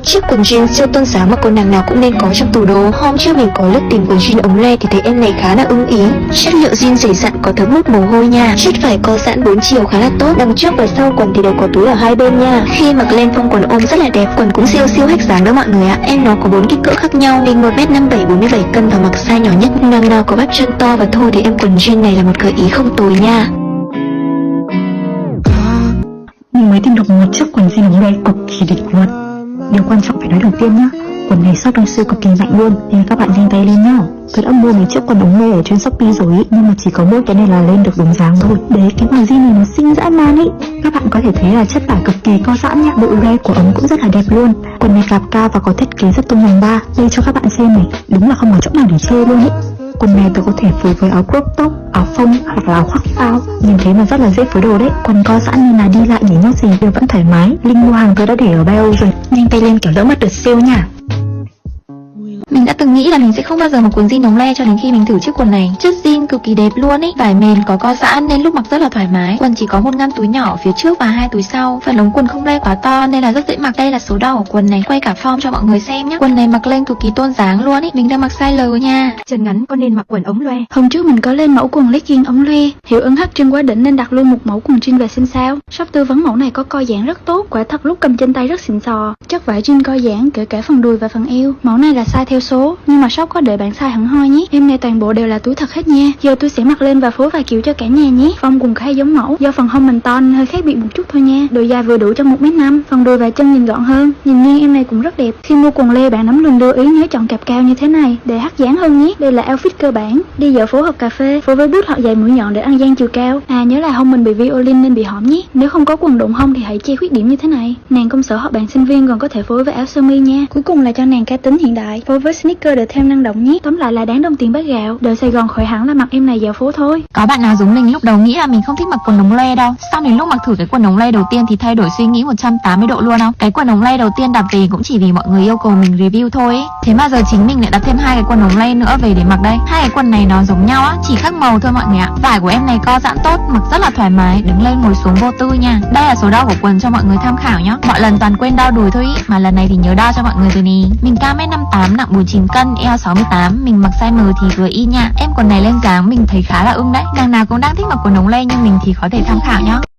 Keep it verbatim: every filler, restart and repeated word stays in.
Một chiếc quần jean siêu tôn giá mà cô nàng nào cũng nên có trong tủ đồ. Hôm trước mình có lướt tìm quần jean ống le thì thấy em này khá là ưng ý. Chất liệu jean dày dặn có thấm hút mồ hôi nha. Chất vải co giãn bốn chiều khá là tốt. Đằng trước và sau quần thì đều có túi ở hai bên nha. Khi mặc lên phong quần ôm rất là đẹp. Quần cũng siêu siêu hách dáng đó mọi người ạ. Em nó có bốn kích cỡ khác nhau. Mình một mét năm mươi bảy, bốn mươi bảy cân và mặc size nhỏ nhất. Nàng nào có bắp chân to và thô thì em quần jean này là một gợi ý không tồi nha. Mình mới tìm được một chiếc quần jean ống le cực kỳ đỉnh luôn. Điều quan trọng phải nói đầu tiên nhá, quần này shop đăng siêu cực kỳ mạnh luôn, nên các bạn nhanh tay lên nhá. Tôi đã mua mấy chiếc quần ống le ở trên Shopee rồi ý, nhưng mà chỉ có mỗi cái này là lên được đúng dáng thôi. Đấy, cái quần jean này nó xinh dã man ý. Các bạn có thể thấy là chất vải cực kỳ co giãn nha, độ le của ống cũng rất là đẹp luôn. Quần này cạp cao và có thiết kế rất tung hoành ba. Đây cho các bạn xem này, đúng là không có chỗ nào để chê luôn ý. Quần này tôi có thể phối với áo crop top, áo phông hoặc là áo khoác phao, nhìn thấy mà rất là dễ phối đồ đấy. Quần co giãn nên là đi lại nhảy nhót gì đều vẫn thoải mái. Link mua hàng tôi đã để ở bio rồi, nhanh tay lên kiểu đỡ mất đợt sale nha. Mình đã từng nghĩ là mình sẽ không bao giờ mặc quần jean ống le cho đến khi mình thử chiếc quần này. Chất jean cực kỳ đẹp luôn ý, vải mềm có co giãn nên lúc mặc rất là thoải mái. Quần chỉ có một ngăn túi nhỏ phía trước và hai túi sau. Phần ống quần không le quá to nên là rất dễ mặc. Đây là số đo của quần này, quay cả form cho mọi người xem nhé. Quần này mặc lên cực kỳ tôn dáng luôn ý. Mình đang mặc size L nha. Chân ngắn có nên mặc quần ống loe? Hôm trước mình có lên mẫu quần legging ống loe, hiệu ứng hất trên quá đỉnh nên đặt luôn một mẫu quần jean về xem sao. Shop tư vấn mẫu này có co giãn rất tốt, quả thật lúc cầm trên tay rất xịn sò. Chất vải jean co giãn kể cả phần đùi và phần eo. Mẫu này là size theo số, nhưng mà shop có để bản size hẳn hoi nhé. Em này toàn bộ đều là túi thật hết nha. Giờ tôi sẽ mặc lên và phối vài kiểu cho cả nhà nhé. Form quần khá giống mẫu, do phần hông mình to nên hơi khác biệt một chút thôi nha. Độ dài vừa đủ cho một mét năm. Phần đùi và chân nhìn gọn hơn. Nhìn ngang em này cũng rất đẹp. Khi mua quần le bạn nắm lưng lưu ý nhớ chọn cạp cao như thế này để hắt dáng hơn nhé. Đây là outfit cơ bản. Đi dạo phố hoặc cà phê, phối với boot hoặc giày mũi nhọn để ăn gian chiều cao. À nhớ là hông mình bị violin nên bị hõm nhé. Nếu không có quần đụng hông thì hãy che khuyết điểm như thế này. Nàng công sở hoặc bạn sinh viên còn có thể phối với áo sơ mi nha. Cuối cùng là cho nàng cá tính hiện đại, phối với sneaker để thêm năng động nhé. Tóm lại là đáng đồng tiền bát gạo. Đời Sài Gòn khỏi hẳn là mặc em này dạo phố thôi. Có bạn nào giống mình lúc đầu nghĩ là mình không thích mặc quần ống le đâu, sau đến lúc mặc thử cái quần ống le đầu tiên thì thay đổi suy nghĩ một trăm tám mươi độ luôn không? Cái quần ống le đầu tiên đặt về cũng chỉ vì mọi người yêu cầu mình review thôi ấy. Thế mà giờ chính mình lại đặt thêm hai cái quần ống le nữa về để mặc đây. Hai cái quần này nó giống nhau á, chỉ khác màu thôi mọi người ạ. Vải của em này co giãn tốt, mặc rất là thoải mái, đứng lên ngồi xuống vô tư nha. Đây là số đo của quần cho mọi người tham khảo nhá. Mọi lần toàn quên đo đùi thôi ý, mà lần này thì nhớ đo cho mọi người rồi nè. Mình cao mét năm mươi tám, nặng bốn mươi chín cân, eo sáu mươi tám, mình mặc size M thì vừa y nha. Em quần này lên dáng mình thấy khá là ưng đấy. Đằng nào cũng đang thích mặc quần ống le nhưng mình thì có thể tham khảo nhá.